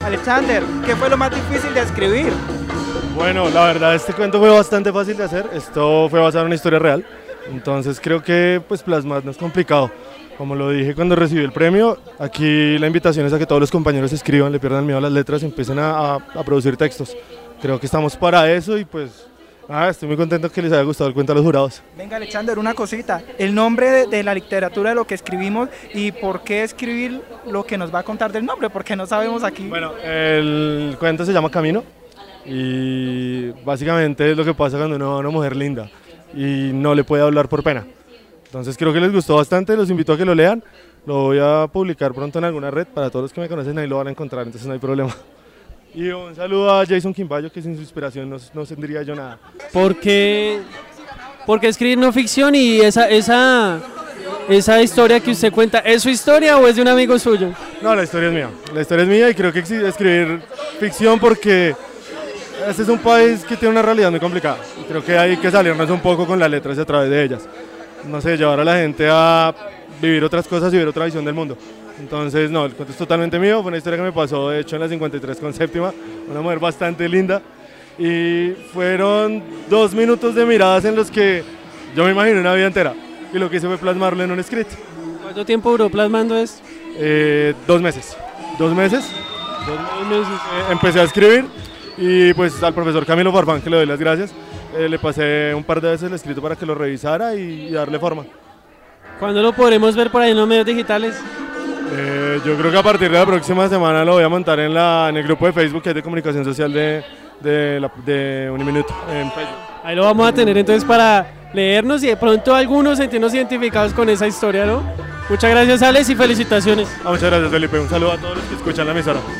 Alexander, ¿qué fue lo más difícil de escribir? Bueno, la verdad este cuento fue bastante fácil de hacer, esto fue basado en una historia real, entonces creo que pues plasmar no es complicado. Como lo dije cuando recibí el premio, aquí la invitación es a que todos los compañeros escriban, le pierdan el miedo a las letras y empiecen a producir textos. Creo que estamos para eso y pues estoy muy contento que les haya gustado el cuento a los jurados. Venga Alexander, una cosita, el nombre de la literatura de lo que escribimos y por qué escribir lo que nos va a contar del nombre, porque no sabemos aquí. Bueno, el cuento se llama Camino y básicamente es lo que pasa cuando uno ve a una mujer linda y no le puede hablar por pena. Entonces creo que les gustó bastante, los invito a que lo lean, lo voy a publicar pronto en alguna red, para todos los que me conocen ahí lo van a encontrar, entonces no hay problema. Y un saludo a Jason Quimbayo, que sin su inspiración no tendría yo nada. ¿Por qué escribir no ficción y esa historia que usted cuenta, es su historia o es de un amigo suyo? No, la historia es mía y creo que escribir ficción porque este es un país que tiene una realidad muy complicada y creo que hay que salirnos un poco con las letras y a través de ellas. No sé, llevar a la gente a vivir otras cosas y ver otra visión del mundo. Entonces, no, el cuento es totalmente mío, fue una historia que me pasó, de hecho, en la 53 con séptima, una mujer bastante linda, y fueron 2 minutos de miradas en los que yo me imaginé una vida entera, y lo que hice fue plasmarlo en un escrito. ¿Cuánto tiempo duró plasmando esto? 2 meses. 2 meses. Empecé a escribir, y pues al profesor Camilo Farfán, que le doy las gracias, le pasé un par de veces el escrito para que lo revisara y darle forma. ¿Cuándo lo podremos ver por ahí en los medios digitales? Yo creo que a partir de la próxima semana lo voy a montar en el grupo de Facebook que es de comunicación social de Uniminuto en Facebook. Ahí lo vamos a tener entonces para leernos y de pronto algunos sentirnos identificados con esa historia, ¿no? Muchas gracias, Alex, y felicitaciones. Muchas gracias, Felipe. Un saludo a todos los que escuchan la emisora.